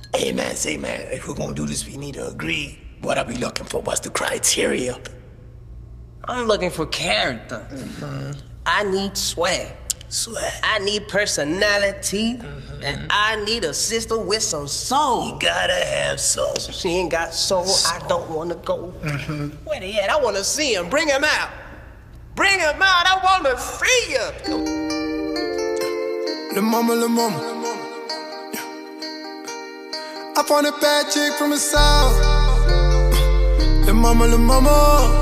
Hey man, say man, if we're gonna do this, we need to agree. What are we looking for? What's the criteria? I'm looking for character. I need swag. Swag. I need personality. And I need a sister with some soul. You gotta have soul. She ain't got soul, I don't wanna go. Where they at? I wanna see him. Bring him out. Bring him out, I wanna see you. Lil' mama, lil' mama. I found a bad chick from the south. Lil' mama, lil' mama.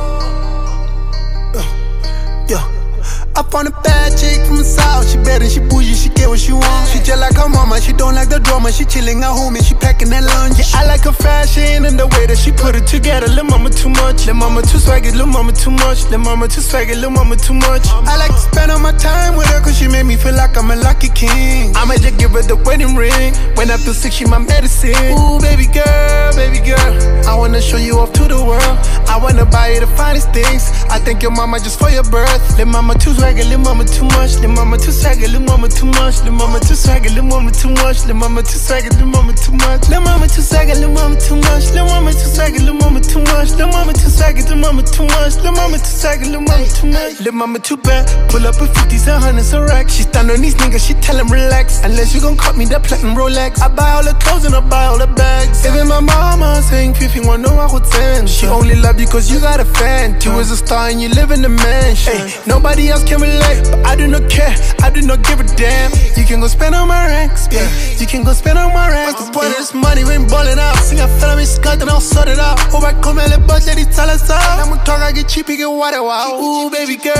Yeah. I found a bad chick from the south. She bad and she bougie, she get what she want. She just like her mama, she don't like the drama. She chilling at home and she packing that lunch. Yeah, I like her fashion and the way that she put it together. Lil' mama too much, lil' mama too swaggy, lil' mama too much, lil' mama too swaggy, lil' mama too much. I like to spend all my time with her cause she made me feel like I'm a lucky king. I might just give her the wedding ring. When I feel sick, she my medicine. Ooh, baby girl, I wanna show you off to the world. I wanna buy you the finest things. I thank your mama just for your birth. Lil' mama too swaggy, lil' mama too much, lil' mama too swaggy, lil' mama too much, lil' mama too swaggy, lil' mama too much, lil' mama too swaggy, lil' mama too much, lil' mama too swaggy, lil' mama too much, lil' mama too swaggy, lil' mama too much, lil' mama too swaggy, lil' mama too much, lil' mama too swaggy, lil' mama too much, lil' mama too bad. Pull up with 50s and 100s a rack. She stand on these niggas, she tell them relax. Unless you gon' cut me that platinum Rolex. I buy all the clothes and I buy all the bags. Even my mama saying Fifi want know I would send. She only love you cause you got a fan. You was a star and you live in the mansion. Ay, nobody else can relate, but I do not care, I do not give a damn. You can go spend on my ranks, yeah. You can go spend on my ranks. What's the point of this money, we ain't ballin' out. Sing a fella, me skirt and I'll sort it out. Oh, I come and let budget, he tell us out. I'm gonna talk, I get cheap, he get water, wow. Ooh, baby girl,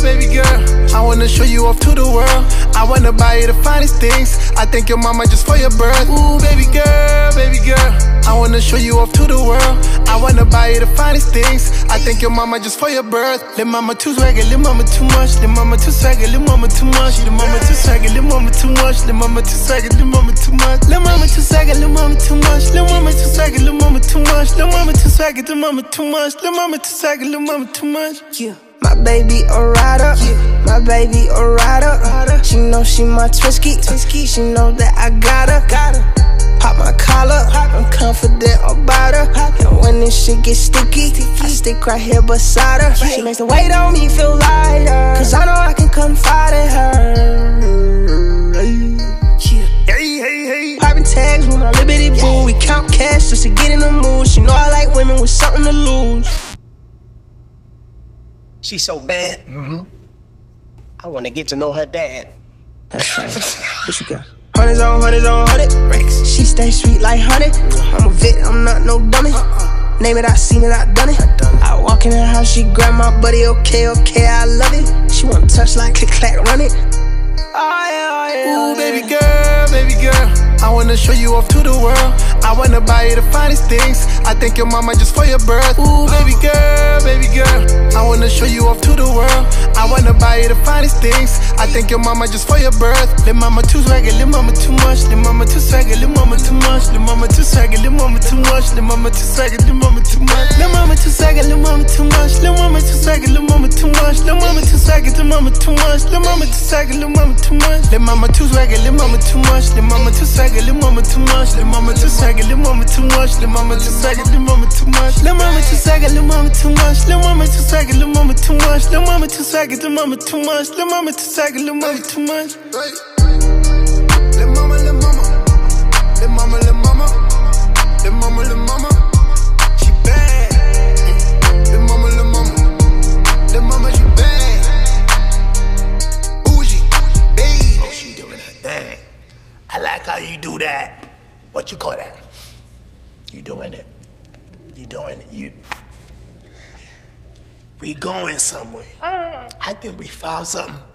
I wanna show you off to the world. I wanna buy you the finest things. I thank your mama just for your birth. Ooh, baby girl, I wanna show you off to the world. I wanna buy you the finest things. I thank your mama just for your birth. Lil' mama too swaggy, lil' mama too much, lil' mama too swaggy, lil' mama too much, lil' mama too swaggy, lil' mama too much, lil' mama too swaggy, lil' mama too much, lil' mama too swaggy, lil' mama too much, lil' mama too swaggy, lil' mama too much, lil' mama too swaggy, lil' mama too much, lil' mama too swaggy, lil' mama too much. Yeah. My baby a rider, my baby a rider. She know she my Twisky, she know that I got her. Pop my collar, I'm confident about her. And when this shit gets sticky, I stick right here beside her. She makes the weight on me feel lighter, cause I know I can confide in her. Hey. Popping tags with my liberty boo. We count cash just to get in the mood. She know I like women with something to lose. She's so bad. I wanna get to know her dad. That's right. What you got? Hundreds on hundred. She stay sweet like honey. I'm a vet, I'm not no dummy. Name it, I seen it, I done it. I walk in her house, she grab my buddy. Okay, I love it. She wanna touch like click clack, run it. Oh yeah. Ooh, baby girl, I wanna show you off to the world. I wanna buy you the finest things. I thank your mama just for your birth. Ooh, baby girl, I wanna show you off to the world. I wanna buy you the finest things. I thank your mama just for your birth. Lil' mama too swaggy, lil' mama too much, lil' mama too swaggy, lil' mama too much, lil' mama too swaggy, lil' mama too much, lil' mama too swaggy, lil' mama too much, lil' mama too swaggy, lil' mama too much, lil' mama too swaggy, lil' mama too much, lil' mama too swaggy, lil' mama too much, lil' mama too swaggy, lil' mama too much, lil' mama too swaggy, lil' mama too much, lil' mama too swaggy, lil' mama too much, lil' mama too swaggy, lil' mama too much, lil' mama too swaggy, lil' mama too much, lil' mama too swaggy, lil' mama too much, lil' mama too swaggy, lil' mama too much, lil' mama too swaggy, lil' mama too much, lil' mama too swaggy, lil' mama too much. Lil' mama, lil' mama, lil' mama, lil' mama, lil' mama, lil' mama, she bad. Lil' mama, lil' mama, lil' mama, she bad. Bougie, baby. Oh, she doing her thing. I like how you do that. What you call that? You doing it. We going somewhere. I think we found something.